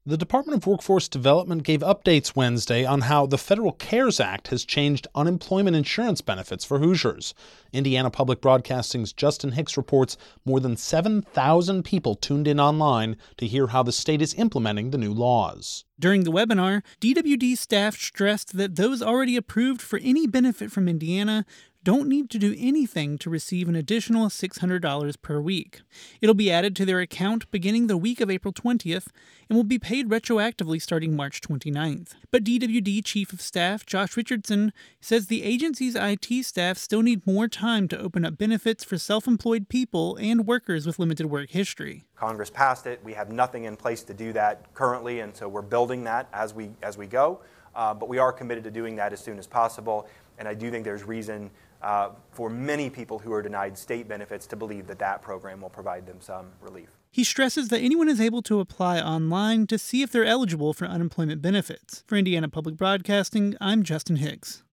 The Department of Workforce Development gave updates Wednesday on how the Federal CARES Act has changed unemployment insurance benefits for Hoosiers. Indiana Public Broadcasting's Justin Hicks reports more than 7,000 people tuned in online to hear how the state is implementing the new laws. During the webinar, DWD staff stressed that those already approved for any benefit from Indiana don't need to do anything to receive an additional $600 per week. It'll be added to their account beginning the week of April 20th and will be paid retroactively starting March 29th. But DWD Chief of Staff Josh Richardson says the agency's IT staff still need more time to open up benefits for self-employed people and workers with limited work history. Congress passed it. We have nothing in place to do that currently, and so we're building that as we go. But we are committed to doing that as soon as possible, and I do think there's reason for many people who are denied state benefits to believe that that program will provide them some relief. He stresses that anyone is able to apply online to see if they're eligible for unemployment benefits. For Indiana Public Broadcasting, I'm Justin Hicks.